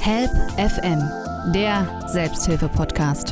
Help FM, der Selbsthilfe-Podcast.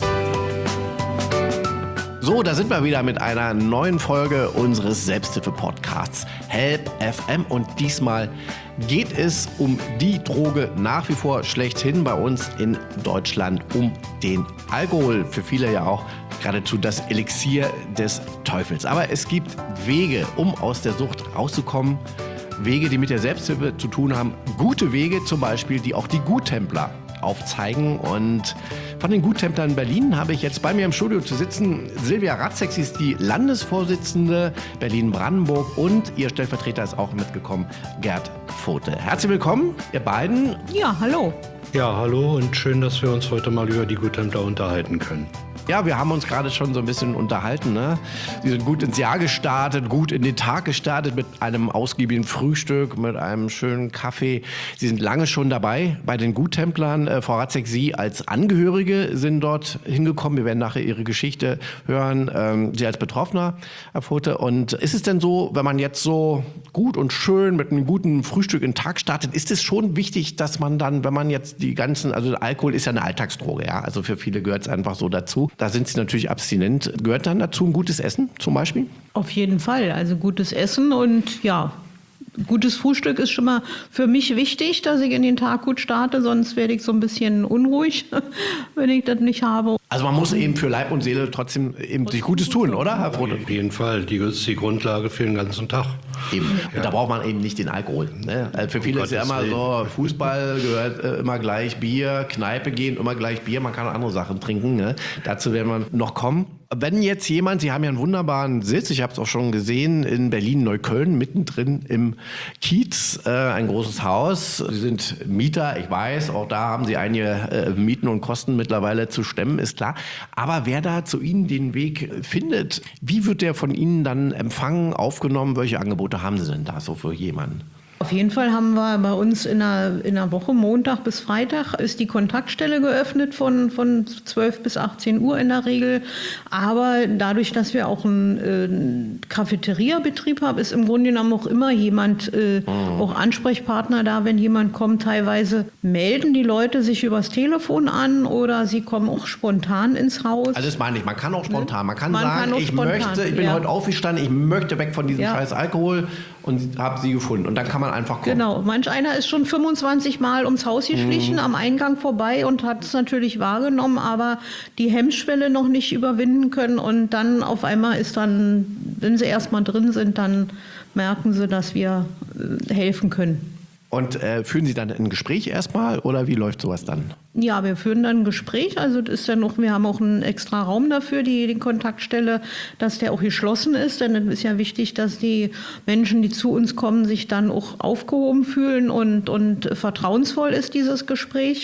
So, da sind wir wieder mit einer neuen Folge unseres Selbsthilfe-Podcasts Help FM und diesmal geht es um die Droge nach wie vor schlechthin bei uns in Deutschland, um den Alkohol. Für viele ja auch geradezu das Elixier des Teufels. Aber es gibt Wege, um aus der Sucht rauszukommen. Wege, die mit der Selbsthilfe zu tun haben. Gute Wege zum Beispiel, die auch die Guttempler aufzeigen. Und von den Guttemplern in Berlin habe ich jetzt bei mir im Studio zu sitzen Silvia Ratzek. Sie ist die Landesvorsitzende Berlin-Brandenburg und ihr Stellvertreter ist auch mitgekommen, Gerd Vote. Herzlich willkommen, ihr beiden. Ja, hallo. Ja, hallo und schön, dass wir uns heute mal über die Guttempler unterhalten können. Ja, wir haben uns gerade schon so ein bisschen unterhalten. Ne? Sie sind gut ins Jahr gestartet, gut in den Tag gestartet mit einem ausgiebigen Frühstück, mit einem schönen Kaffee. Sie sind lange schon dabei bei den Guttemplern. Frau Ratzek, Sie als Angehörige sind dort hingekommen. Wir werden nachher Ihre Geschichte hören. Sie als Betroffener, Herr Vote. Und ist es denn so, wenn man jetzt so gut und schön mit einem guten Frühstück in den Tag startet, ist es schon wichtig, dass man dann, wenn man jetzt die ganzen, also Alkohol ist ja eine Alltagsdroge, ja, also für viele gehört es einfach so dazu. Da sind sie natürlich abstinent. Gehört dann dazu ein gutes Essen zum Beispiel? Auf jeden Fall. Also gutes Essen und ja, gutes Frühstück ist schon mal für mich wichtig, dass ich in den Tag gut starte. Sonst werde ich so ein bisschen unruhig, wenn ich das nicht habe. Also man muss eben für Leib und Seele trotzdem eben sich Gutes tun, oder, Herr Vote? Auf jeden Fall. Die ist die Grundlage für den ganzen Tag. Eben. Ja. Und da braucht man eben nicht den Alkohol. Ne? Also für viele ist ja immer so, Fußball gehört immer gleich Bier, Kneipe gehen, immer gleich Bier. Man kann auch andere Sachen trinken. Ne? Dazu werden wir noch kommen. Wenn jetzt jemand, Sie haben ja einen wunderbaren Sitz, ich habe es auch schon gesehen, in Berlin-Neukölln, mittendrin im Kiez, ein großes Haus. Sie sind Mieter, ich weiß, auch da haben Sie einige Mieten und Kosten mittlerweile zu stemmen, ist klar. Aber wer da zu Ihnen den Weg findet, wie wird der von Ihnen dann empfangen, aufgenommen? Welche Angebote haben Sie denn da so für jemanden? Auf jeden Fall haben wir bei uns in der Woche, Montag bis Freitag, ist die Kontaktstelle geöffnet von 12 bis 18 Uhr in der Regel. Aber dadurch, dass wir auch einen Cafeteria-Betrieb haben, ist im Grunde genommen auch immer jemand, auch Ansprechpartner da, wenn jemand kommt. Teilweise melden die Leute sich übers Telefon an oder sie kommen auch spontan ins Haus. Also das meine ich, man kann auch spontan. Man kann sagen, ich bin heute aufgestanden, ich möchte weg von diesem scheiß Alkohol und habe sie gefunden. Und dann kann man einfach kommen. Genau, manch einer ist schon 25 Mal ums Haus geschlichen, am Eingang vorbei und hat es natürlich wahrgenommen, aber die Hemmschwelle noch nicht überwinden können und dann auf einmal ist dann, wenn sie erstmal drin sind, dann merken sie, dass wir helfen können. Und führen Sie dann ein Gespräch erstmal oder wie läuft sowas dann? Ja, wir führen dann ein Gespräch. Also das ist ja noch, wir haben auch einen extra Raum dafür, die Kontaktstelle, dass der auch geschlossen ist. Denn es ist ja wichtig, dass die Menschen, die zu uns kommen, sich dann auch aufgehoben fühlen und vertrauensvoll ist dieses Gespräch.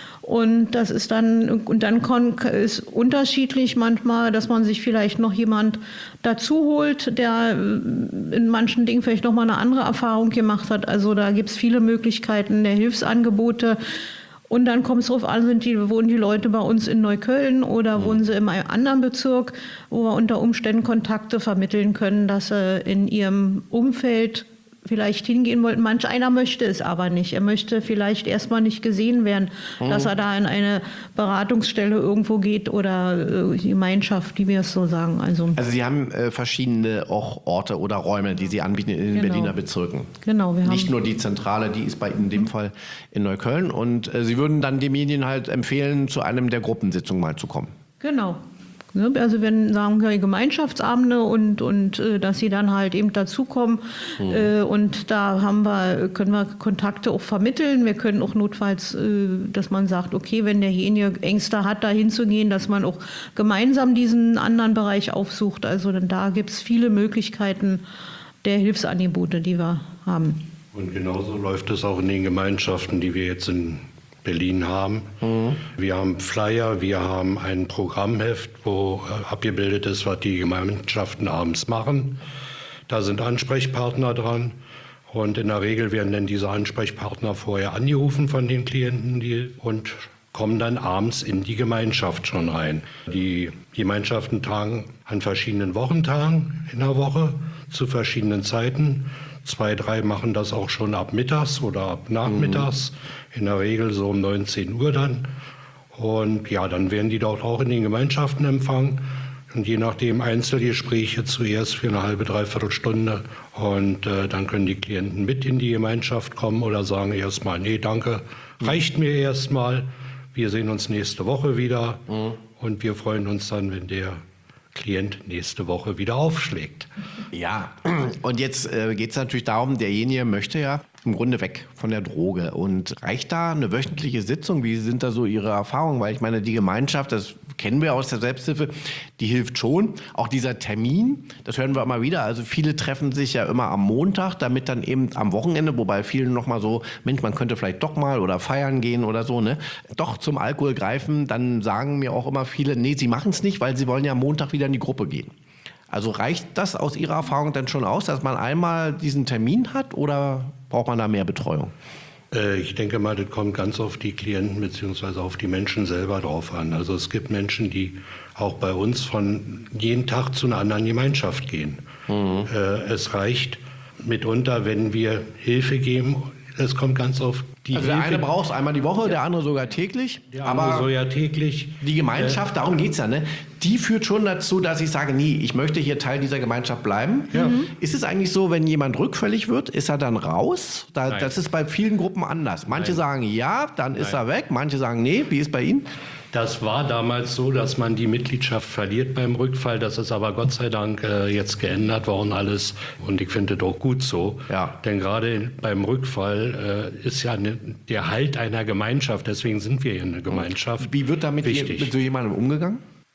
Und das ist dann, ist unterschiedlich manchmal, dass man sich vielleicht noch jemand dazu holt, der in manchen Dingen vielleicht noch mal eine andere Erfahrung gemacht hat. Also da gibt es viele Möglichkeiten der Hilfsangebote. Und dann kommt es darauf an, wohnen die Leute bei uns in Neukölln oder wohnen sie in einem anderen Bezirk, wo wir unter Umständen Kontakte vermitteln können, dass sie in ihrem Umfeld vielleicht hingehen wollten. Manch einer möchte es aber nicht. Er möchte vielleicht erstmal nicht gesehen werden, dass er da in eine Beratungsstelle irgendwo geht oder Gemeinschaft, wie wir es so sagen. Also Sie haben verschiedene auch Orte oder Räume, die Sie anbieten in den Berliner Bezirken. Genau. Nicht nur die Zentrale, die ist bei Ihnen in dem Fall in Neukölln. Und Sie würden dann demjenigen halt empfehlen, zu einem der Gruppensitzungen mal zu kommen. Genau. Also wenn sagen wir Gemeinschaftsabende und dass sie dann halt eben dazukommen und da können wir Kontakte auch vermitteln. Wir können auch notfalls, dass man sagt, okay, wenn derjenige Ängste hat, da hinzugehen, dass man auch gemeinsam diesen anderen Bereich aufsucht. Also denn da gibt es viele Möglichkeiten der Hilfsangebote, die wir haben. Und genauso läuft es auch in den Gemeinschaften, die wir jetzt in Berlin haben. Wir haben Flyer, wir haben ein Programmheft, wo abgebildet ist, was die Gemeinschaften abends machen. Da sind Ansprechpartner dran und in der Regel werden dann diese Ansprechpartner vorher angerufen von den Klienten und kommen dann abends in die Gemeinschaft schon rein. Die Gemeinschaften tagen an verschiedenen Wochentagen in der Woche zu verschiedenen Zeiten. 2, 3 machen das auch schon ab mittags oder ab nachmittags, in der Regel so um 19 Uhr dann. Und ja, dann werden die dort auch in den Gemeinschaften empfangen. Und je nachdem Einzelgespräche zuerst für eine halbe, dreiviertel Stunde. Und dann können die Klienten mit in die Gemeinschaft kommen oder sagen erstmal, nee, danke, reicht mir erstmal. Wir sehen uns nächste Woche wieder. Und wir freuen uns dann, wenn der Klient nächste Woche wieder aufschlägt. Ja, und jetzt geht es natürlich darum, derjenige möchte ja im Grunde weg von der Droge. Und reicht da eine wöchentliche Sitzung? Wie sind da so Ihre Erfahrungen? Weil ich meine, die Gemeinschaft, das kennen wir aus der Selbsthilfe, die hilft schon. Auch dieser Termin, das hören wir immer wieder. Also viele treffen sich ja immer am Montag, damit dann eben am Wochenende, wobei vielen nochmal so, Mensch, man könnte vielleicht doch mal oder feiern gehen oder so, ne? Doch zum Alkohol greifen. Dann sagen mir auch immer viele, nee, sie machen es nicht, weil sie wollen ja am Montag wieder in die Gruppe gehen. Also reicht das aus Ihrer Erfahrung dann schon aus, dass man einmal diesen Termin hat oder braucht man da mehr Betreuung? Ich denke mal, das kommt ganz auf die Klienten bzw. auf die Menschen selber drauf an. Also es gibt Menschen, die auch bei uns von jeden Tag zu einer anderen Gemeinschaft gehen. Es reicht mitunter, wenn wir Hilfe geben. Es kommt ganz auf die Also Hilfe. der eine braucht es einmal die Woche, der andere sogar täglich. Der andere so ja täglich. Die Gemeinschaft, darum geht es ja, ne? Die führt schon dazu, dass ich sage, nee, ich möchte hier Teil dieser Gemeinschaft bleiben. Ja. Ist es eigentlich so, wenn jemand rückfällig wird, ist er dann raus? Das ist bei vielen Gruppen anders. Manche sagen ja, dann ist er weg. Manche sagen nee. Wie ist bei Ihnen? Das war damals so, dass man die Mitgliedschaft verliert beim Rückfall. Das ist aber Gott sei Dank jetzt geändert worden alles. Und ich finde das auch gut so. Ja. Denn gerade beim Rückfall ist ja der Halt einer Gemeinschaft. Deswegen sind wir hier eine Gemeinschaft. Wie wird damit mit so jemandem umgegangen?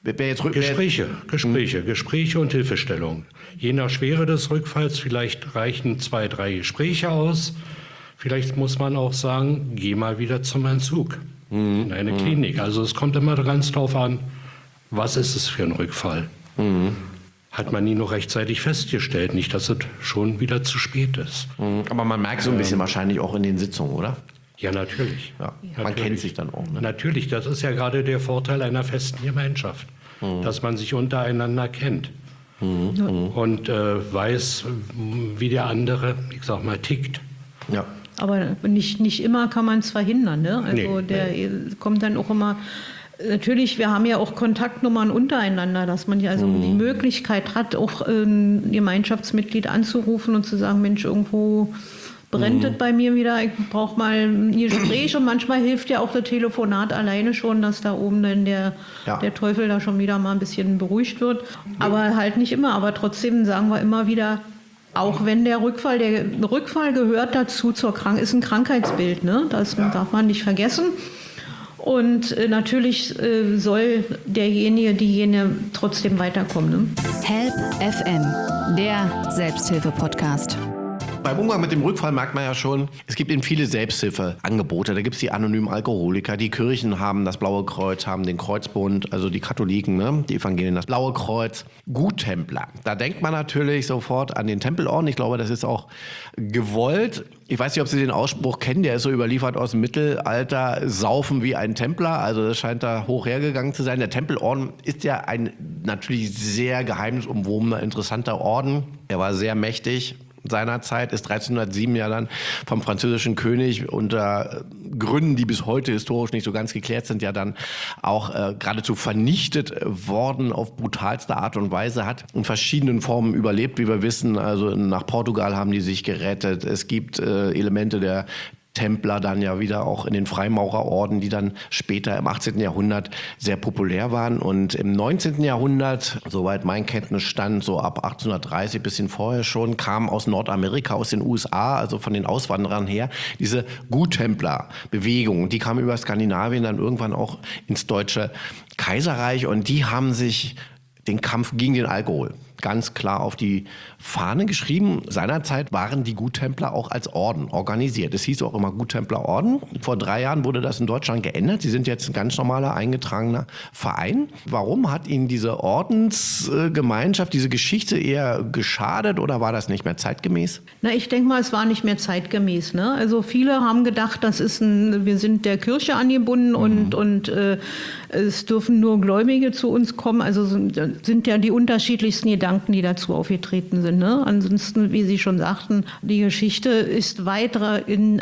Gespräche und Hilfestellung. Je nach Schwere des Rückfalls, vielleicht reichen 2, 3 Gespräche aus. Vielleicht muss man auch sagen, geh mal wieder zum Entzug. In eine Klinik. Also es kommt immer ganz drauf an, was ist es für ein Rückfall? Hat man ihn noch rechtzeitig festgestellt, nicht, dass es schon wieder zu spät ist. Aber man merkt so ein bisschen wahrscheinlich auch in den Sitzungen, oder? Ja, natürlich. Ja. Man kennt sich dann auch. Ne? Natürlich, das ist ja gerade der Vorteil einer festen Gemeinschaft, dass man sich untereinander kennt und weiß, wie der andere, ich sag mal, tickt. Ja. Aber nicht immer kann man es verhindern. Ne? Also kommt dann auch immer, natürlich, wir haben ja auch Kontaktnummern untereinander, dass man ja also die Möglichkeit hat, auch ein Gemeinschaftsmitglied anzurufen und zu sagen, Mensch, irgendwo brennt es bei mir wieder, ich brauche mal ein Gespräch. Und manchmal hilft ja auch das Telefonat alleine schon, dass da oben dann der Teufel da schon wieder mal ein bisschen beruhigt wird. Aber halt nicht immer. Aber trotzdem sagen wir immer wieder, auch wenn der Rückfall gehört dazu ist ein Krankheitsbild, ne? Das darf man nicht vergessen. Und natürlich soll diejenige trotzdem weiterkommen. Ne? Help FM, der Selbsthilfe-Podcast. Beim Umgang mit dem Rückfall merkt man ja schon, es gibt eben viele Selbsthilfeangebote. Da gibt es die anonymen Alkoholiker, die Kirchen haben das Blaue Kreuz, haben den Kreuzbund, also die Katholiken, ne? Die Evangelien, das Blaue Kreuz. Guttempler, da denkt man natürlich sofort an den Tempelorden. Ich glaube, das ist auch gewollt. Ich weiß nicht, ob Sie den Ausspruch kennen, der ist so überliefert aus dem Mittelalter, saufen wie ein Templer. Also das scheint da hoch hergegangen zu sein. Der Tempelorden ist ja ein natürlich sehr geheimnisumwobener, interessanter Orden. Er war sehr mächtig. Seinerzeit ist 1307 ja dann vom französischen König unter Gründen, die bis heute historisch nicht so ganz geklärt sind, ja dann auch geradezu vernichtet worden auf brutalste Art und Weise, hat in verschiedenen Formen überlebt, wie wir wissen. Also nach Portugal haben die sich gerettet. Es gibt Elemente der Templer dann ja wieder auch in den Freimaurerorden, die dann später im 18. Jahrhundert sehr populär waren. Und im 19. Jahrhundert, soweit mein Kenntnisstand, so ab 1830, bisschen vorher schon, kam aus Nordamerika, aus den USA, also von den Auswanderern her, diese Guttempler-Bewegung. Die kam über Skandinavien dann irgendwann auch ins Deutsche Kaiserreich und die haben sich den Kampf gegen den Alkohol ganz klar auf die Fahne geschrieben. Seinerzeit waren die Guttempler auch als Orden organisiert. Es hieß auch immer Guttemplerorden. Vor 3 Jahren wurde das in Deutschland geändert. Sie sind jetzt ein ganz normaler, eingetragener Verein. Warum hat Ihnen diese Ordensgemeinschaft, diese Geschichte eher geschadet oder war das nicht mehr zeitgemäß? Na, ich denke mal, es war nicht mehr zeitgemäß. Ne? Also viele haben gedacht, wir sind der Kirche angebunden und es dürfen nur Gläubige zu uns kommen. Also sind ja die unterschiedlichsten Gedanken, die dazu aufgetreten sind. Ne? Ansonsten, wie Sie schon sagten, die Geschichte ist weiter. In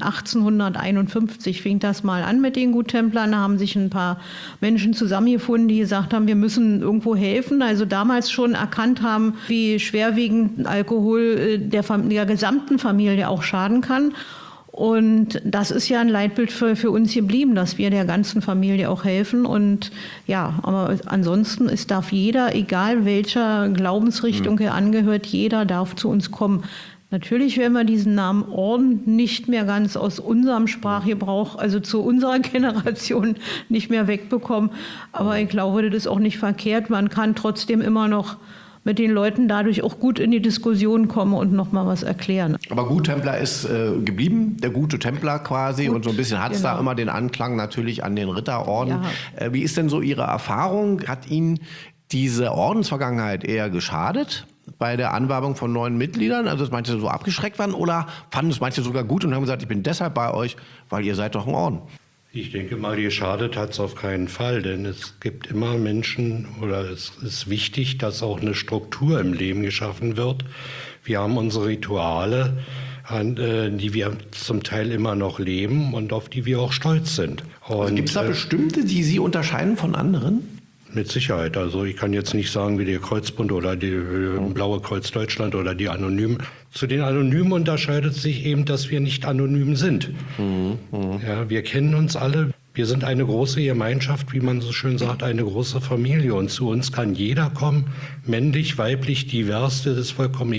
1851 fing das mal an mit den Guttemplern. Da haben sich ein paar Menschen zusammengefunden, die gesagt haben, wir müssen irgendwo helfen. Also damals schon erkannt haben, wie schwerwiegend Alkohol der gesamten Familie auch schaden kann. Und das ist ja ein Leitbild für uns geblieben, dass wir der ganzen Familie auch helfen. Und ja, aber ansonsten darf jeder, egal welcher Glaubensrichtung er angehört, jeder darf zu uns kommen. Natürlich werden wir diesen Namen Orden nicht mehr ganz aus unserem Sprachgebrauch, also zu unserer Generation, nicht mehr wegbekommen. Aber ich glaube, das ist auch nicht verkehrt. Man kann trotzdem immer noch mit den Leuten dadurch auch gut in die Diskussion kommen und noch mal was erklären. Aber Guttempler ist geblieben, der gute Templer quasi. Gut, und so ein bisschen hat es da immer den Anklang natürlich an den Ritterorden. Ja. Wie ist denn so Ihre Erfahrung? Hat Ihnen diese Ordensvergangenheit eher geschadet bei der Anwerbung von neuen Mitgliedern? Also dass manche so abgeschreckt waren oder fanden es manche sogar gut und haben gesagt, ich bin deshalb bei euch, weil ihr seid doch ein Orden? Ich denke mal, geschadet hat es auf keinen Fall, denn es gibt immer Menschen oder es ist wichtig, dass auch eine Struktur im Leben geschaffen wird. Wir haben unsere Rituale, die wir zum Teil immer noch leben und auf die wir auch stolz sind. Also gibt es da bestimmte, die Sie unterscheiden von anderen? Mit Sicherheit. Also ich kann jetzt nicht sagen, wie der Kreuzbund oder die Blaue Kreuz Deutschland oder die Anonymen. Zu den Anonymen unterscheidet sich eben, dass wir nicht anonym sind. Ja, wir kennen uns alle. Wir sind eine große Gemeinschaft, wie man so schön sagt, eine große Familie. Und zu uns kann jeder kommen, männlich, weiblich, divers, das ist vollkommen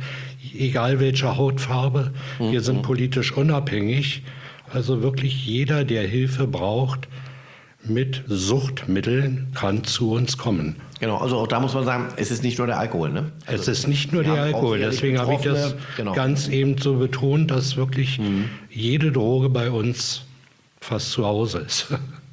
egal welche Hautfarbe. Wir sind politisch unabhängig. Also wirklich jeder, der Hilfe braucht, mit Suchtmitteln kann zu uns kommen. Genau, also auch da muss man sagen, es ist nicht nur der Alkohol, ne? Also es ist nicht nur der Alkohol, deswegen habe ich das ganz eben so betont, dass wirklich jede Droge bei uns fast zu Hause ist.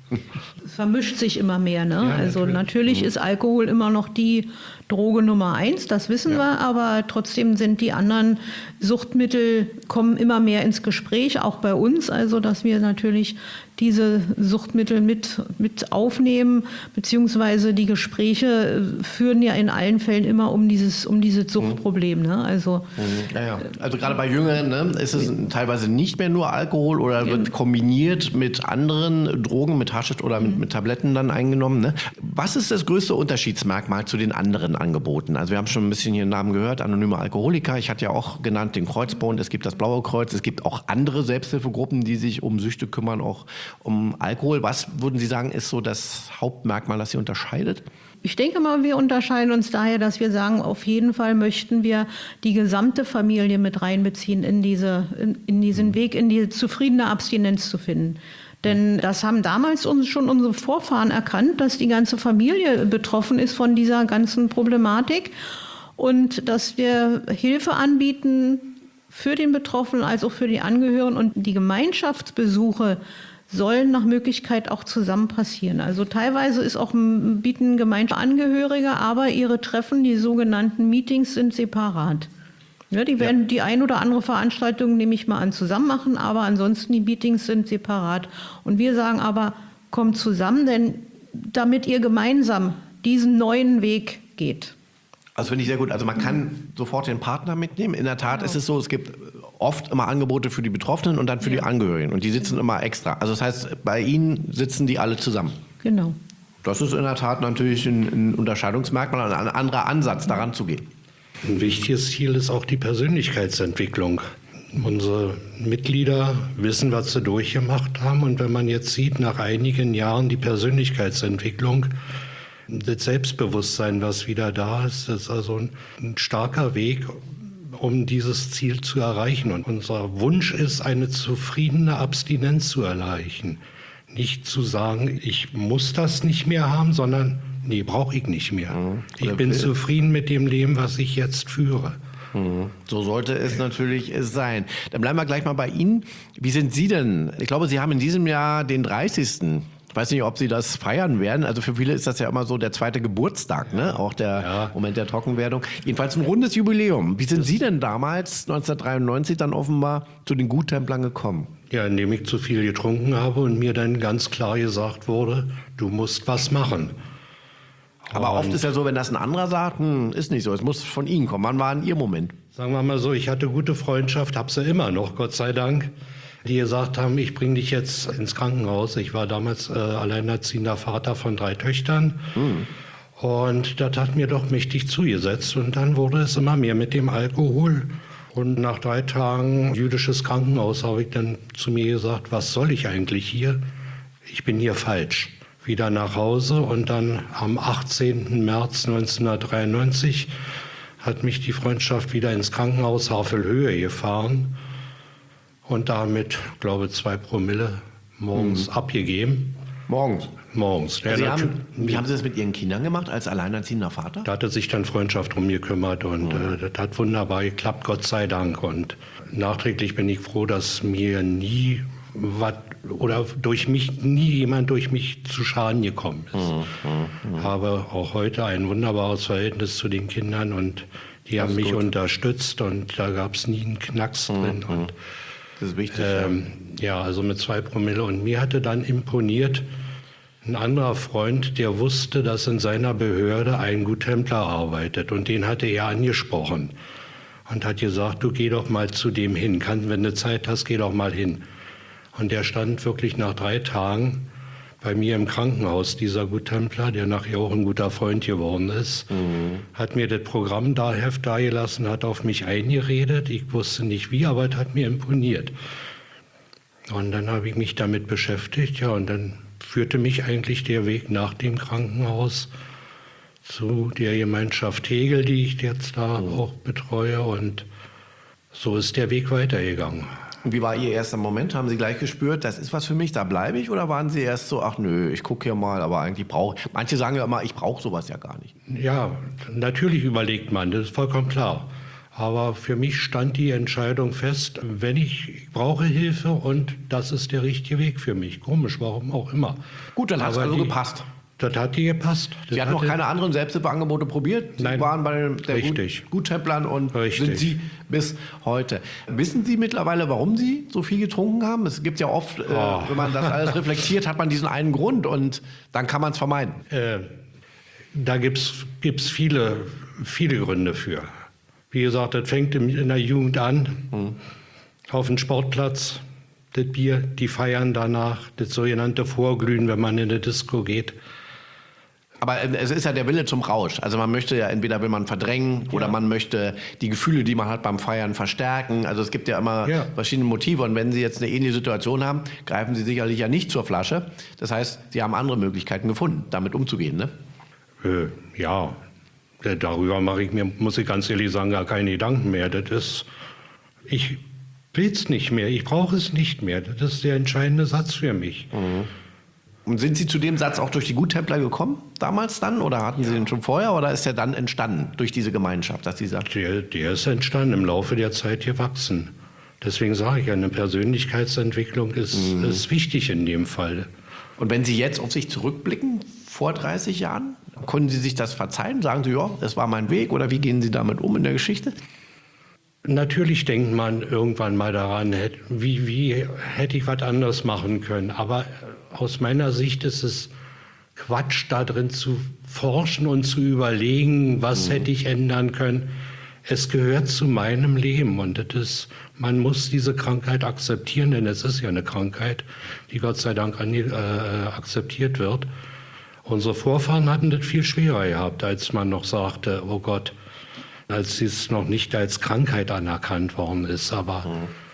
Es vermischt sich immer mehr, ne? Ja, also natürlich ist Alkohol immer noch die Droge Nummer 1, das wissen wir, aber trotzdem sind die anderen Suchtmittel, kommen immer mehr ins Gespräch, auch bei uns, also dass wir natürlich diese Suchtmittel mit aufnehmen, beziehungsweise die Gespräche führen ja in allen Fällen immer um dieses Suchtproblem. Ne? Also, also gerade bei Jüngeren, ne, ist es teilweise nicht mehr nur Alkohol oder wird kombiniert mit anderen Drogen, mit Haschisch oder mit Tabletten dann eingenommen. Ne? Was ist das größte Unterschiedsmerkmal zu den anderen Angeboten? Also wir haben schon ein bisschen hier den Namen gehört, anonyme Alkoholiker. Ich hatte ja auch genannt den Kreuzbund, es gibt das Blaue Kreuz, es gibt auch andere Selbsthilfegruppen, die sich um Süchte kümmern, auch um Alkohol. Was würden Sie sagen, ist so das Hauptmerkmal, das Sie unterscheidet? Ich denke mal, wir unterscheiden uns daher, dass wir sagen, auf jeden Fall möchten wir die gesamte Familie mit reinbeziehen in diesen Weg, in die zufriedene Abstinenz zu finden. Denn das haben damals schon unsere Vorfahren erkannt, dass die ganze Familie betroffen ist von dieser ganzen Problematik und dass wir Hilfe anbieten für den Betroffenen als auch für die Angehörigen und die Gemeinschaftsbesuche sollen nach Möglichkeit auch zusammen passieren. Also teilweise bieten Gemeinschaftsangehörige, aber ihre Treffen, die sogenannten Meetings, sind separat. Ja, die werden die ein oder andere Veranstaltung, nehme ich mal an, zusammen machen, aber ansonsten die Meetings sind separat. Und wir sagen aber, kommt zusammen, denn damit ihr gemeinsam diesen neuen Weg geht. Also finde ich sehr gut. Also man kann sofort den Partner mitnehmen. In der Tat ist es so, es gibt oft immer Angebote für die Betroffenen und dann für die Angehörigen. Und die sitzen immer extra. Also das heißt, bei Ihnen sitzen die alle zusammen. Genau. Das ist in der Tat natürlich ein Unterscheidungsmerkmal, ein anderer Ansatz, daran zu gehen. Ein wichtiges Ziel ist auch die Persönlichkeitsentwicklung. Unsere Mitglieder wissen, was sie durchgemacht haben. Und wenn man jetzt sieht, nach einigen Jahren die Persönlichkeitsentwicklung, das Selbstbewusstsein, was wieder da ist, ist also ein starker Weg, um dieses Ziel zu erreichen. Und unser Wunsch ist, eine zufriedene Abstinenz zu erreichen. Nicht zu sagen, ich muss das nicht mehr haben, sondern nee, brauche ich nicht mehr. Ich bin zufrieden mit dem Leben, was ich jetzt führe. So sollte es natürlich sein. Dann bleiben wir gleich mal bei Ihnen. Wie sind Sie denn? Ich glaube, Sie haben in diesem Jahr den 30. Ich weiß nicht, ob Sie das feiern werden. Also für viele ist das ja immer so der zweite Geburtstag, ne? Auch der Moment der Trockenwerdung. Jedenfalls ein rundes Jubiläum. Wie sind Sie denn damals, 1993, dann offenbar zu den Guttemplern gekommen? Ja, indem ich zu viel getrunken habe und mir dann ganz klar gesagt wurde, du musst was machen. Aber oft ist ja so, wenn das ein anderer sagt, ist nicht so, es muss von Ihnen kommen. Wann war denn Ihr Moment? Sagen wir mal so, ich hatte gute Freundschaft, habe sie immer noch, Gott sei Dank, die gesagt haben, ich bringe dich jetzt ins Krankenhaus. Ich war damals alleinerziehender Vater von 3 Töchtern. Und das hat mir doch mächtig zugesetzt. Und dann wurde es immer mehr mit dem Alkohol. Und nach 3 Tagen jüdisches Krankenhaus habe ich dann zu mir gesagt, was soll ich eigentlich hier? Ich bin hier falsch. Wieder nach Hause und dann am 18. März 1993 hat mich die Freundschaft wieder ins Krankenhaus Havelhöhe gefahren und damit, glaube ich, 2 Promille morgens abgegeben. Morgens? Morgens. Also wie haben Sie das mit Ihren Kindern gemacht als alleinerziehender Vater? Da hatte sich dann Freundschaft drum gekümmert und das hat wunderbar geklappt, Gott sei Dank. Und nachträglich bin ich froh, dass mir nie oder jemand durch mich zu Schaden gekommen ist. Habe auch heute ein wunderbares Verhältnis zu den Kindern und die haben mich unterstützt und da gab es nie einen Knacks drin. Und, das ist wichtig. Ja, also mit 2 Promille. Und mir hatte dann imponiert ein anderer Freund, der wusste, dass in seiner Behörde ein Guttempler arbeitet und den hatte er angesprochen und hat gesagt, du geh doch mal zu dem hin, wenn du Zeit hast, geh doch mal hin. Und der stand wirklich nach 3 Tagen bei mir im Krankenhaus, dieser Guttempler, der nachher auch ein guter Freund geworden ist, hat mir das Programmheft dagelassen, hat auf mich eingeredet. Ich wusste nicht wie, aber es hat mir imponiert. Und dann habe ich mich damit beschäftigt, ja, und dann führte mich eigentlich der Weg nach dem Krankenhaus zu der Gemeinschaft Hegel, die ich jetzt da auch betreue. Und so ist der Weg weitergegangen. Und wie war Ihr erster Moment? Haben Sie gleich gespürt, das ist was für mich, da bleibe ich? Oder waren Sie erst so, ach nö, ich gucke hier mal, aber eigentlich manche sagen ja immer, ich brauche sowas ja gar nicht. Ja, natürlich überlegt man, das ist vollkommen klar. Aber für mich stand die Entscheidung fest, ich brauche Hilfe und das ist der richtige Weg für mich. Komisch, warum auch immer. Gut, dann hat es also gepasst. Das hat dir gepasst. Sie hatten noch keine anderen Selbsthilfeangebote probiert? Sie waren bei den Guttemplern und sind Sie bis heute. Wissen Sie mittlerweile, warum Sie so viel getrunken haben? Es gibt ja oft, wenn man das alles reflektiert, hat man diesen einen Grund und dann kann man es vermeiden. Da gibt's viele Gründe für. Wie gesagt, das fängt in der Jugend an, auf dem Sportplatz, das Bier, die feiern danach, das sogenannte Vorglühen, wenn man in eine Disco geht. Aber es ist ja der Wille zum Rausch. Also man möchte ja, entweder will man verdrängen oder man möchte die Gefühle, die man hat beim Feiern, verstärken. Also es gibt ja immer verschiedene Motive. Und wenn Sie jetzt eine ähnliche Situation haben, greifen Sie sicherlich ja nicht zur Flasche. Das heißt, Sie haben andere Möglichkeiten gefunden, damit umzugehen, ne? Ja, darüber mache ich mir, muss ich ganz ehrlich sagen, gar keine Gedanken mehr. Ich will es nicht mehr, ich brauche es nicht mehr. Das ist der entscheidende Satz für mich. Und sind Sie zu dem Satz auch durch die Guttempler gekommen, damals dann? Oder hatten Sie den schon vorher? Oder ist der dann entstanden durch diese Gemeinschaft, dass Sie sagen? Der ist entstanden, im Laufe der Zeit gewachsen. Deswegen sage ich ja, eine Persönlichkeitsentwicklung ist wichtig in dem Fall. Und wenn Sie jetzt auf sich zurückblicken, vor 30 Jahren, konnten Sie sich das verzeihen? Sagen Sie, ja, das war mein Weg? Oder wie gehen Sie damit um in der Geschichte? Natürlich denkt man irgendwann mal daran, wie hätte ich was anderes machen können. Aber aus meiner Sicht ist es Quatsch, da drin zu forschen und zu überlegen, was hätte ich ändern können. Es gehört zu meinem Leben und man muss diese Krankheit akzeptieren, denn es ist ja eine Krankheit, die Gott sei Dank akzeptiert wird. Unsere Vorfahren hatten das viel schwerer gehabt, als man noch sagte, oh Gott, als es noch nicht als Krankheit anerkannt worden ist. Aber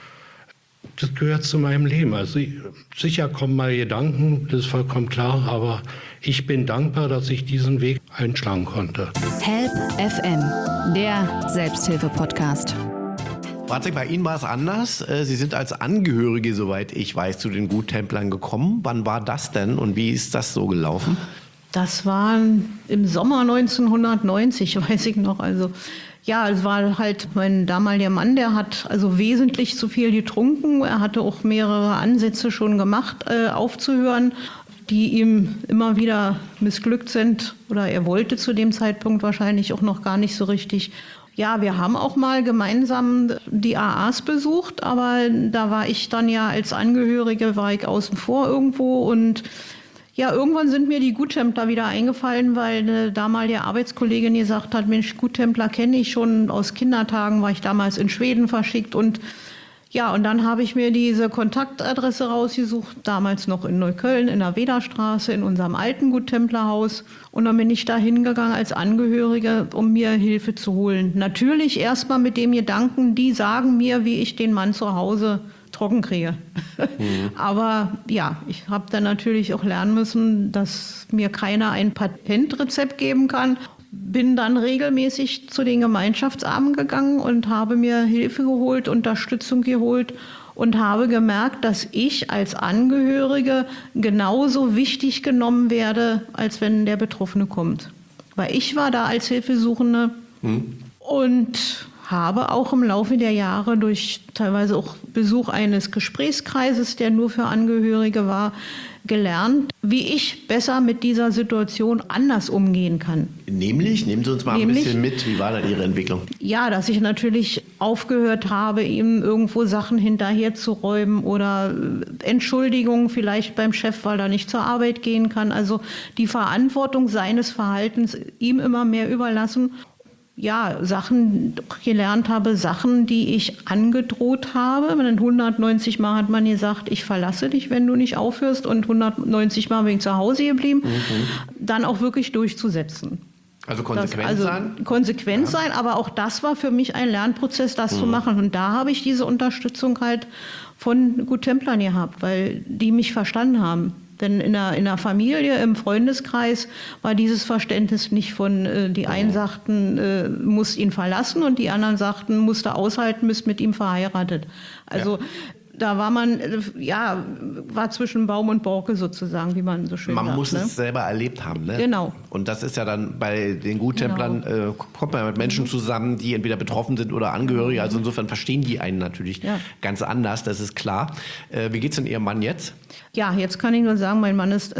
das gehört zu meinem Leben. Also sicher kommen mal Gedanken, das ist vollkommen klar, aber ich bin dankbar, dass ich diesen Weg einschlagen konnte. Help FM, der Selbsthilfe-Podcast. Watzig, bei Ihnen war es anders. Sie sind als Angehörige, soweit ich weiß, zu den Guttemplern gekommen. Wann war das denn und wie ist das so gelaufen? Das war im Sommer 1990, weiß ich noch. Also ja, es war halt mein damaliger Mann, der hat also wesentlich zu viel getrunken. Er hatte auch mehrere Ansätze schon gemacht, aufzuhören, die ihm immer wieder missglückt sind. Oder er wollte zu dem Zeitpunkt wahrscheinlich auch noch gar nicht so richtig. Ja, wir haben auch mal gemeinsam die AAs besucht, aber da war ich dann ja als Angehörige, war ich außen vor irgendwo und ja, irgendwann sind mir die Guttempler wieder eingefallen, weil eine damalige Arbeitskollegin gesagt hat, Mensch, Guttempler kenne ich schon aus Kindertagen, war ich damals in Schweden verschickt und ja, und dann habe ich mir diese Kontaktadresse rausgesucht, damals noch in Neukölln, in der Wederstraße, in unserem alten Guttemplerhaus. Und dann bin ich da hingegangen als Angehörige, um mir Hilfe zu holen. Natürlich erstmal mit dem Gedanken, die sagen mir, wie ich den Mann zu Hause trocken kriege. Aber ja, ich habe dann natürlich auch lernen müssen, dass mir keiner ein Patentrezept geben kann. Bin dann regelmäßig zu den Gemeinschaftsabenden gegangen und habe mir Hilfe geholt, Unterstützung geholt und habe gemerkt, dass ich als Angehörige genauso wichtig genommen werde, als wenn der Betroffene kommt. Weil ich war da als Hilfesuchende und habe auch im Laufe der Jahre durch teilweise auch Besuch eines Gesprächskreises, der nur für Angehörige war, gelernt, wie ich besser mit dieser Situation anders umgehen kann. Nämlich, nehmen Sie uns mal ein bisschen mit, wie war da Ihre Entwicklung? Ja, dass ich natürlich aufgehört habe, ihm irgendwo Sachen hinterherzuräumen oder Entschuldigungen vielleicht beim Chef, weil er nicht zur Arbeit gehen kann. Also die Verantwortung seines Verhaltens ihm immer mehr überlassen. Ja, Sachen gelernt habe, Sachen, die ich angedroht habe. 190 Mal hat man gesagt, ich verlasse dich, wenn du nicht aufhörst. Und 190 Mal bin ich zu Hause geblieben. Dann auch wirklich durchzusetzen. Also konsequent sein? Konsequent sein, aber auch das war für mich ein Lernprozess, das zu machen. Und da habe ich diese Unterstützung halt von Guttemplern gehabt, weil die mich verstanden haben. Denn in der Familie, im Freundeskreis war dieses Verständnis nicht von, die einen sagten, musst ihn verlassen und die anderen sagten, musst du aushalten, bist mit ihm verheiratet. Also da war man, war zwischen Baum und Borke sozusagen, wie man so schön sagt. Man muss es selber erlebt haben. Ne? Genau. Und das ist ja dann bei den Guttemplern, kommt man mit Menschen zusammen, die entweder betroffen sind oder Angehörige. Also insofern verstehen die einen natürlich ganz anders, das ist klar. Wie geht's denn Ihrem Mann jetzt? Ja, jetzt kann ich nur sagen, mein Mann ist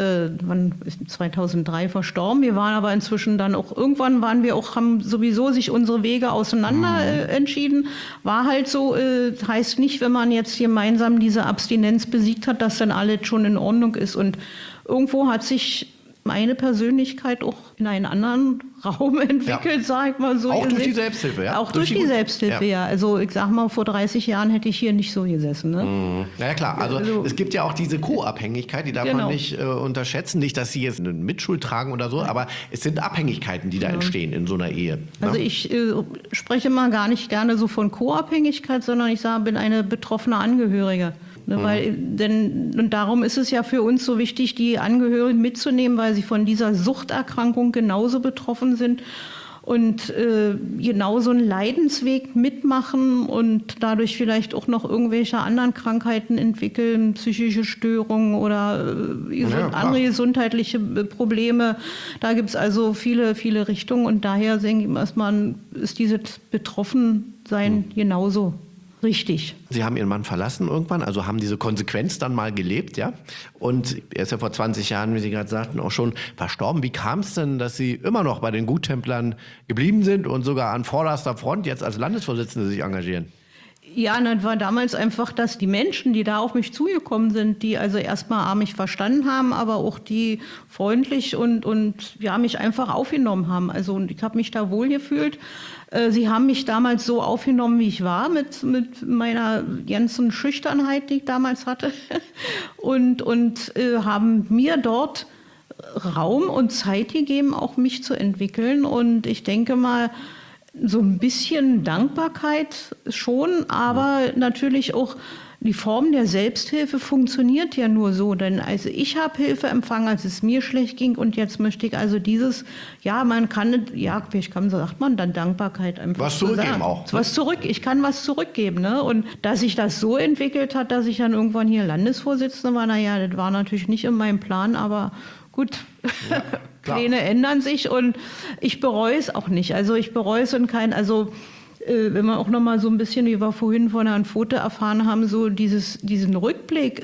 2003 verstorben. Wir waren aber inzwischen dann auch, irgendwann haben sowieso sich unsere Wege auseinander entschieden. War halt so, heißt nicht, wenn man jetzt gemeinsam diese Abstinenz besiegt hat, dass dann alles schon in Ordnung ist. Und irgendwo hat sich meine Persönlichkeit auch in einen anderen Raum entwickelt, sag ich mal so. Auch durch die Selbsthilfe, ja? Auch durch die Selbsthilfe, ja. Also ich sag mal, vor 30 Jahren hätte ich hier nicht so gesessen. Ne? Ja klar, also es gibt ja auch diese Co-Abhängigkeit, die darf man nicht unterschätzen. Nicht, dass Sie jetzt eine Mitschuld tragen oder so, aber es sind Abhängigkeiten, die da entstehen in so einer Ehe. Ne? Also ich spreche mal gar nicht gerne so von Co-Abhängigkeit, sondern ich sage, bin eine betroffene Angehörige. Ne, und darum ist es ja für uns so wichtig, die Angehörigen mitzunehmen, weil sie von dieser Suchterkrankung genauso betroffen sind und genauso einen Leidensweg mitmachen und dadurch vielleicht auch noch irgendwelche anderen Krankheiten entwickeln, psychische Störungen oder andere gesundheitliche Probleme. Da gibt es also viele, viele Richtungen und daher denke ich erstmal, ist dieses Betroffensein genauso richtig. Sie haben Ihren Mann verlassen irgendwann, also haben diese Konsequenz dann mal gelebt, ja? Und er ist ja vor 20 Jahren, wie Sie gerade sagten, auch schon verstorben. Wie kam es denn, dass Sie immer noch bei den Guttemplern geblieben sind und sogar an vorderster Front jetzt als Landesvorsitzende sich engagieren? Ja, das war damals einfach, dass die Menschen, die da auf mich zugekommen sind, die also erstmal mich verstanden haben, aber auch die freundlich und mich einfach aufgenommen haben. Also und ich habe mich da wohl gefühlt. Sie haben mich damals so aufgenommen, wie ich war, mit meiner ganzen Schüchternheit, die ich damals hatte. und haben mir dort Raum und Zeit gegeben, auch mich zu entwickeln. Und ich denke mal, so ein bisschen Dankbarkeit schon, aber natürlich auch die Form der Selbsthilfe funktioniert ja nur so, denn also ich habe Hilfe empfangen, als es mir schlecht ging und jetzt möchte ich also dieses, sagt man dann Dankbarkeit einfach. Was zurückgeben sagen. Auch. Was zurück, ich kann was zurückgeben, ne? Und dass sich das so entwickelt hat, dass ich dann irgendwann hier Landesvorsitzende war, das war natürlich nicht in meinem Plan, aber gut. Ja. Pläne ändern sich und ich bereue es auch nicht. Also ich bereue es in kein, also wenn wir auch noch mal so ein bisschen, wie wir vorhin von Herrn Vote erfahren haben, so diesen Rückblick,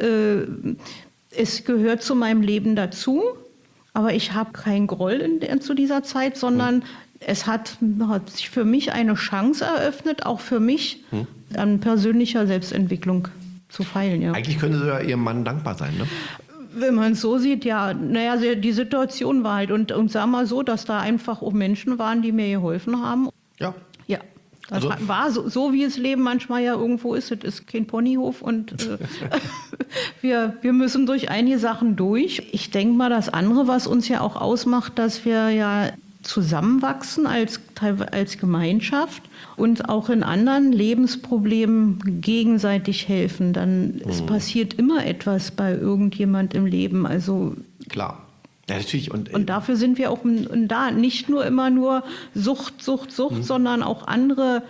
es gehört zu meinem Leben dazu, aber ich habe keinen Groll zu dieser Zeit, sondern es hat sich für mich eine Chance eröffnet, auch für mich an persönlicher Selbstentwicklung zu feilen. Ja. Eigentlich können Sie ja Ihrem Mann dankbar sein, ne? Wenn man es so sieht, ja, naja, die Situation war halt, und sagen wir mal so, dass da einfach auch Menschen waren, die mir geholfen haben. Ja. Ja. Das war so, wie das Leben manchmal ja irgendwo ist. Es ist kein Ponyhof und wir müssen durch einige Sachen durch. Ich denke mal, das andere, was uns ja auch ausmacht, dass wir ja zusammenwachsen als Gemeinschaft und auch in anderen Lebensproblemen gegenseitig helfen. Dann es passiert immer etwas bei irgendjemand im Leben. Also klar. Ja, natürlich. Und dafür sind wir auch da. Nicht immer nur Sucht, sondern auch andere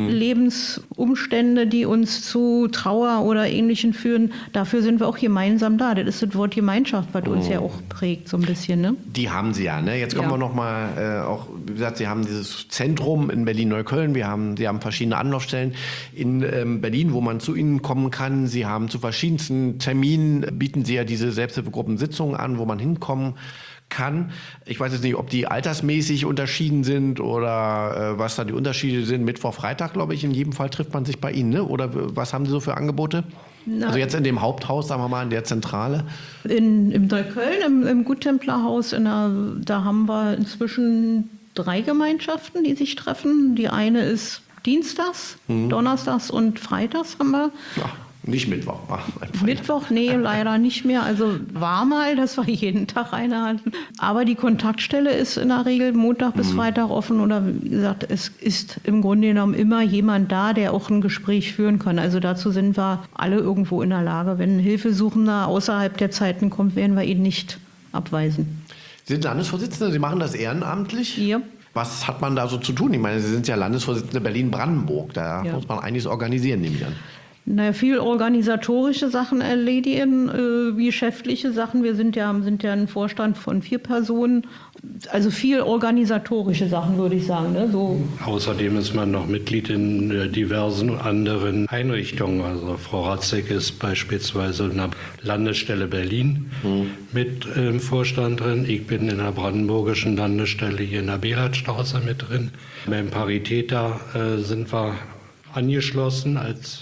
Lebensumstände, die uns zu Trauer oder Ähnlichem führen. Dafür sind wir auch gemeinsam da. Das ist das Wort Gemeinschaft, was uns ja auch prägt, so ein bisschen. Ne? Die haben Sie ja. Ne? Jetzt kommen wir noch mal, auch wie gesagt, Sie haben dieses Zentrum in Berlin-Neukölln. Sie haben verschiedene Anlaufstellen in Berlin, wo man zu Ihnen kommen kann. Sie haben zu verschiedensten Terminen, bieten Sie ja diese Selbsthilfegruppen-Sitzungen an, wo man hinkommen kann. Ich weiß jetzt nicht, ob die altersmäßig unterschieden sind oder was da die Unterschiede sind. Mittwoch, Freitag, glaube ich, in jedem Fall trifft man sich bei Ihnen. Ne? Oder was haben Sie so für Angebote? Also jetzt in dem Haupthaus, sagen wir mal, in der Zentrale? Im Neukölln, im Guttemplerhaus, da haben wir inzwischen 3 Gemeinschaften, die sich treffen. Die eine ist dienstags, donnerstags und freitags haben wir. Ja. Nicht Mittwoch. Mittwoch, nee, leider nicht mehr. Also war mal, dass wir jeden Tag eine hatten. Aber die Kontaktstelle ist in der Regel Montag bis Freitag offen. Oder wie gesagt, es ist im Grunde genommen immer jemand da, der auch ein Gespräch führen kann. Also dazu sind wir alle irgendwo in der Lage. Wenn ein Hilfesuchender außerhalb der Zeiten kommt, werden wir ihn nicht abweisen. Sie sind Landesvorsitzende, Sie machen das ehrenamtlich? Ja. Was hat man da so zu tun? Ich meine, Sie sind ja Landesvorsitzende Berlin-Brandenburg. Da muss man einiges organisieren, nehme ich an. Naja, viel organisatorische Sachen erledigen, wie geschäftliche Sachen. Wir sind ja ein Vorstand von 4 Personen. Also viel organisatorische Sachen, würde ich sagen. Ne? So. Außerdem ist man noch Mitglied in diversen anderen Einrichtungen. Also Frau Ratzek ist beispielsweise in der Landesstelle Berlin mit im Vorstand drin. Ich bin in der brandenburgischen Landesstelle hier in der Beratstraße mit drin. Beim Paritäter sind wir angeschlossen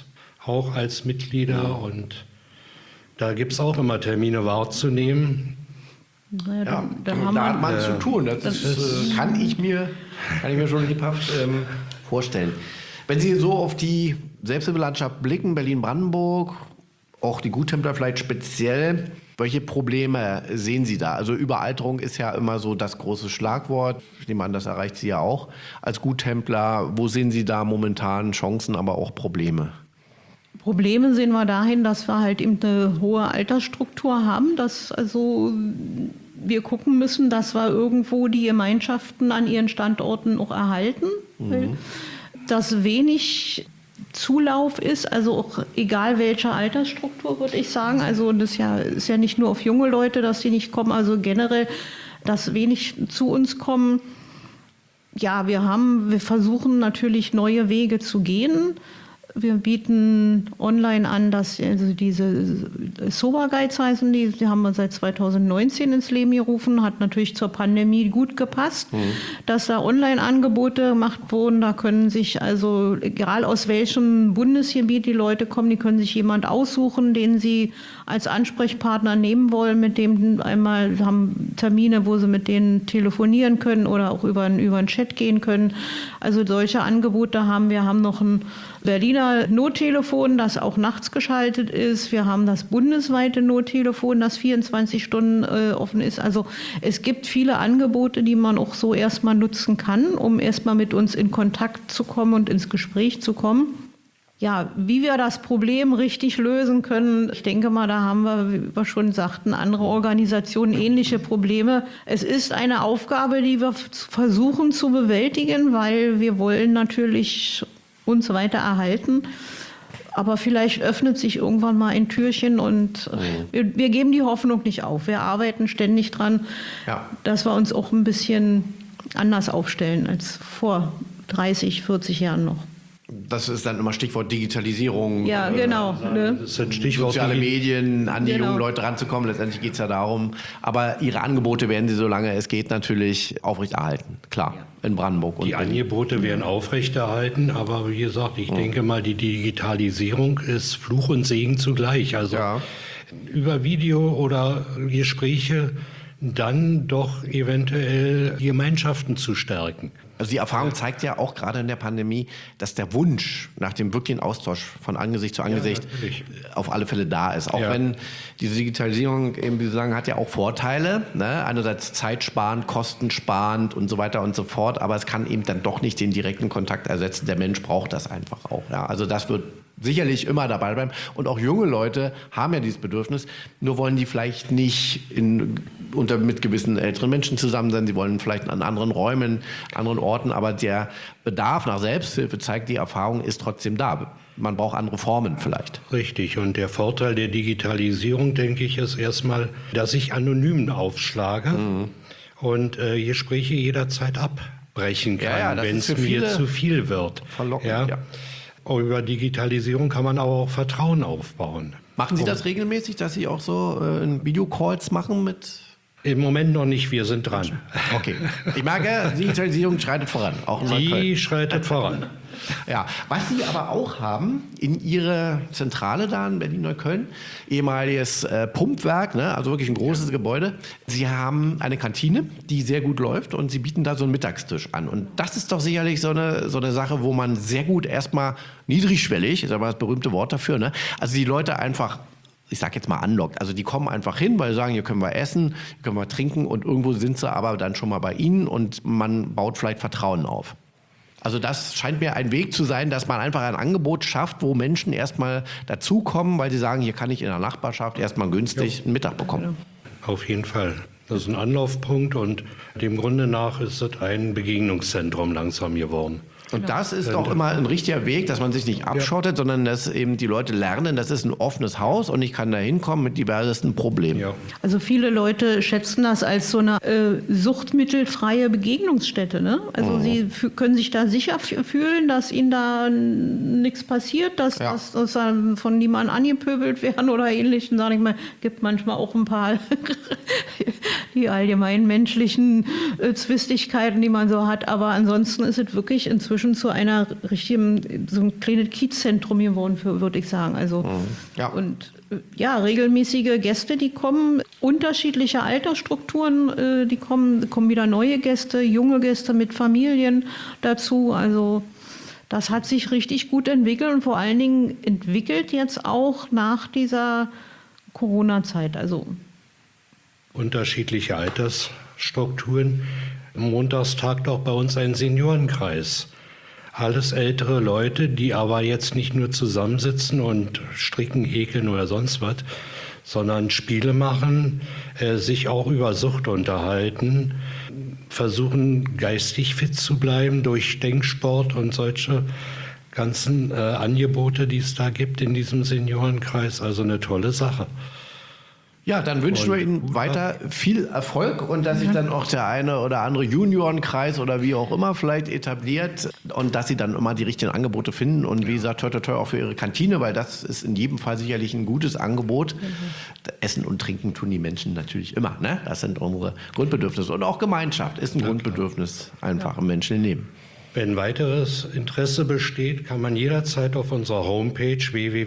auch als Mitglieder und da gibt es auch immer Termine wahrzunehmen. Naja, da hat man zu tun. Das kann ich mir schon lebhaft vorstellen. Wenn Sie so auf die Selbsthilfelandschaft blicken, Berlin-Brandenburg, auch die Guttempler vielleicht speziell, welche Probleme sehen Sie da? Also Überalterung ist ja immer so das große Schlagwort. Ich nehme an, das erreicht Sie ja auch als Guttempler. Wo sehen Sie da momentan Chancen, aber auch Probleme? Probleme sehen wir dahin, dass wir halt eben eine hohe Altersstruktur haben, dass also wir gucken müssen, dass wir irgendwo die Gemeinschaften an ihren Standorten auch erhalten, dass wenig Zulauf ist, also auch egal welcher Altersstruktur, würde ich sagen. Also das ist ja nicht nur auf junge Leute, dass die nicht kommen, also generell, dass wenig zu uns kommen. Ja, wir versuchen natürlich neue Wege zu gehen. Wir bieten online an, dass also diese Sober Guides heißen, die haben wir seit 2019 ins Leben gerufen, hat natürlich zur Pandemie gut gepasst, dass da Online-Angebote gemacht wurden. Da können sich also, egal aus welchem Bundesgebiet die Leute kommen, die können sich jemand aussuchen, den sie als Ansprechpartner nehmen wollen, mit dem einmal haben Termine, wo sie mit denen telefonieren können oder auch über einen Chat gehen können. Also solche Angebote haben wir. Haben noch ein Berliner Nottelefon, das auch nachts geschaltet ist. Wir haben das bundesweite Nottelefon, das 24 Stunden offen ist. Also es gibt viele Angebote, die man auch so erstmal nutzen kann, um erstmal mit uns in Kontakt zu kommen und ins Gespräch zu kommen. Ja, wie wir das Problem richtig lösen können, ich denke mal, da haben wir, wie wir schon sagten, andere Organisationen ähnliche Probleme. Es ist eine Aufgabe, die wir versuchen zu bewältigen, weil wir wollen natürlich uns weiter erhalten. Aber vielleicht öffnet sich irgendwann mal ein Türchen und wir geben die Hoffnung nicht auf. Wir arbeiten ständig dran, dass wir uns auch ein bisschen anders aufstellen als vor 30, 40 Jahren noch. Das ist dann immer Stichwort Digitalisierung. Ja, genau. Ne? Das ist ein Stichwort. Soziale Medien, an die jungen Leute ranzukommen. Letztendlich geht es ja darum. Aber Ihre Angebote werden Sie, solange es geht, natürlich aufrechterhalten. Klar, in Brandenburg. Die Angebote werden aufrechterhalten. Aber wie gesagt, ich denke mal, die Digitalisierung ist Fluch und Segen zugleich. Also über Video oder Gespräche dann doch eventuell Gemeinschaften zu stärken. Also die Erfahrung zeigt ja auch gerade in der Pandemie, dass der Wunsch nach dem wirklichen Austausch von Angesicht zu Angesicht auf alle Fälle da ist. Auch wenn diese Digitalisierung, eben wie Sie sagen, hat ja auch Vorteile. Ne? Einerseits zeitsparend, kostensparend und so weiter und so fort. Aber es kann eben dann doch nicht den direkten Kontakt ersetzen. Der Mensch braucht das einfach auch. Ja? Also das wird sicherlich immer dabei bleiben. Und auch junge Leute haben ja dieses Bedürfnis. Nur wollen die vielleicht nicht mit gewissen älteren Menschen zusammen sein. Sie wollen vielleicht an anderen Räumen, anderen Orten. Aber der Bedarf nach Selbsthilfe, zeigt die Erfahrung, ist trotzdem da. Man braucht andere Formen vielleicht. Richtig. Und der Vorteil der Digitalisierung, denke ich, ist erstmal, dass ich anonym aufschlage und Gespräche jederzeit abbrechen kann, wenn es mir zu viel wird. Verlockend, Über Digitalisierung kann man aber auch Vertrauen aufbauen. Machen Sie das regelmäßig, dass Sie auch so Videocalls machen mit? Im Moment noch nicht, wir sind dran. Okay. Ich merke, Digitalisierung schreitet voran. Auch in Neukölln. Die schreitet voran. Ja, was Sie aber auch haben in Ihrer Zentrale da in Berlin-Neukölln, ehemaliges Pumpwerk, ne, also wirklich ein großes Gebäude. Sie haben eine Kantine, die sehr gut läuft und Sie bieten da so einen Mittagstisch an. Und das ist doch sicherlich so eine Sache, wo man sehr gut erstmal niedrigschwellig, ist aber das berühmte Wort dafür, ne, also die Leute einfach, ich sag jetzt mal, anlockt. Also die kommen einfach hin, weil sie sagen, hier können wir essen, hier können wir trinken und irgendwo sind sie aber dann schon mal bei Ihnen und man baut vielleicht Vertrauen auf. Also das scheint mir ein Weg zu sein, dass man einfach ein Angebot schafft, wo Menschen erstmal dazukommen, weil sie sagen, hier kann ich in der Nachbarschaft erstmal günstig einen Mittag bekommen. Auf jeden Fall. Das ist ein Anlaufpunkt und dem Grunde nach ist es ein Begegnungszentrum langsam geworden. Und das ist doch immer ein richtiger Weg, dass man sich nicht abschottet, sondern dass eben die Leute lernen, das ist ein offenes Haus und ich kann da hinkommen mit diversesten Problemen. Ja. Also viele Leute schätzen das als so eine suchtmittelfreie Begegnungsstätte. Ne? Also sie können sich da sicher fühlen, dass ihnen da nichts passiert, dass von niemandem angepöbelt werden oder ähnlichen. Sag ich mal, gibt manchmal auch ein paar die allgemeinen menschlichen Zwistigkeiten, die man so hat. Aber ansonsten ist es wirklich inzwischen zu einer richtigen, so ein kleines Kiezzentrum geworden, würde ich sagen. Also, und regelmäßige Gäste, die kommen, unterschiedliche Altersstrukturen, die kommen wieder neue Gäste, junge Gäste mit Familien dazu. Also, das hat sich richtig gut entwickelt und vor allen Dingen entwickelt jetzt auch nach dieser Corona-Zeit. Also, unterschiedliche Altersstrukturen. Montags tagt auch bei uns ein Seniorenkreis. Alles ältere Leute, die aber jetzt nicht nur zusammensitzen und stricken, häkeln oder sonst was, sondern Spiele machen, sich auch über Sucht unterhalten, versuchen geistig fit zu bleiben durch Denksport und solche ganzen Angebote, die es da gibt in diesem Seniorenkreis. Also eine tolle Sache. Ja, dann wünschen wir Ihnen weiter viel Erfolg und dass sich dann auch der eine oder andere Juniorenkreis oder wie auch immer vielleicht etabliert und dass Sie dann immer die richtigen Angebote finden und wie gesagt, toi toi toi auch für Ihre Kantine, weil das ist in jedem Fall sicherlich ein gutes Angebot. Essen und Trinken tun die Menschen natürlich immer, ne? Das sind unsere Grundbedürfnisse und auch Gemeinschaft ist ein Grundbedürfnis einfach im menschlichen Leben. Wenn weiteres Interesse besteht, kann man jederzeit auf unserer Homepage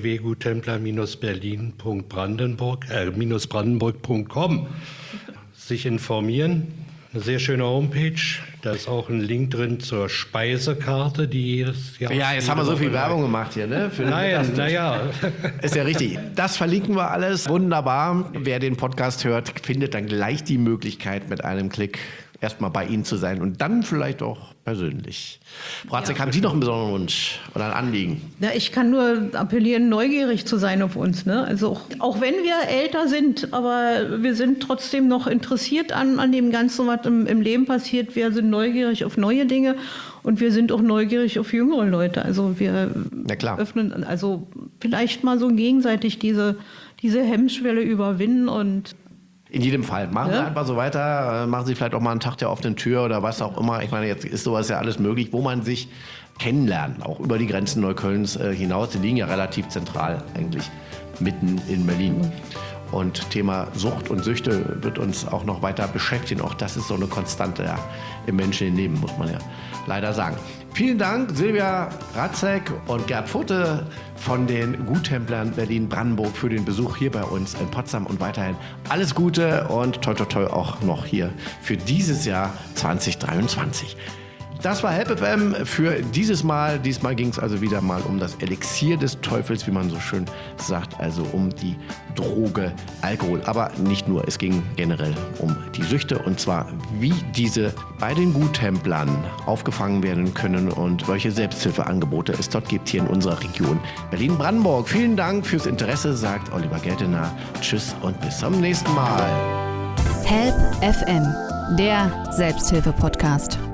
www.guttempler-brandenburg.com sich informieren. Eine sehr schöne Homepage. Da ist auch ein Link drin zur Speisekarte, die jedes Jahr... Ja, jetzt haben wir so viel Werbung gemacht hier, ne? Naja. Ist ja richtig. Das verlinken wir alles. Wunderbar. Wer den Podcast hört, findet dann gleich die Möglichkeit, mit einem Klick erstmal bei Ihnen zu sein und dann vielleicht auch persönlich. Frau Ratzek, haben Sie noch einen besonderen Wunsch oder ein Anliegen? Ja, ich kann nur appellieren, neugierig zu sein auf uns. Ne? Also auch wenn wir älter sind, aber wir sind trotzdem noch interessiert an dem Ganzen, was im Leben passiert. Wir sind neugierig auf neue Dinge und wir sind auch neugierig auf jüngere Leute. Also wir öffnen, also vielleicht mal so gegenseitig diese Hemmschwelle überwinden und in jedem Fall. Machen Sie einfach so weiter. Machen Sie vielleicht auch mal einen Tag der offenen Tür oder was auch immer. Ich meine, jetzt ist sowas ja alles möglich, wo man sich kennenlernt, auch über die Grenzen Neuköllns hinaus. Die liegen ja relativ zentral eigentlich mitten in Berlin. Und Thema Sucht und Süchte wird uns auch noch weiter beschäftigen. Auch das ist so eine Konstante im menschlichen Leben, muss man ja leider sagen. Vielen Dank, Silvia Ratzek und Gerd Futte von den Guttemplern Berlin-Brandenburg für den Besuch hier bei uns in Potsdam und weiterhin alles Gute und toi toi toi auch noch hier für dieses Jahr 2023. Das war Help FM für dieses Mal. Diesmal ging es also wieder mal um das Elixier des Teufels, wie man so schön sagt, also um die Droge Alkohol. Aber nicht nur, es ging generell um die Süchte und zwar, wie diese bei den Guttemplern aufgefangen werden können und welche Selbsthilfeangebote es dort gibt hier in unserer Region Berlin-Brandenburg. Vielen Dank fürs Interesse, sagt Oliver Geltener. Tschüss und bis zum nächsten Mal. Help FM, der Selbsthilfe-Podcast.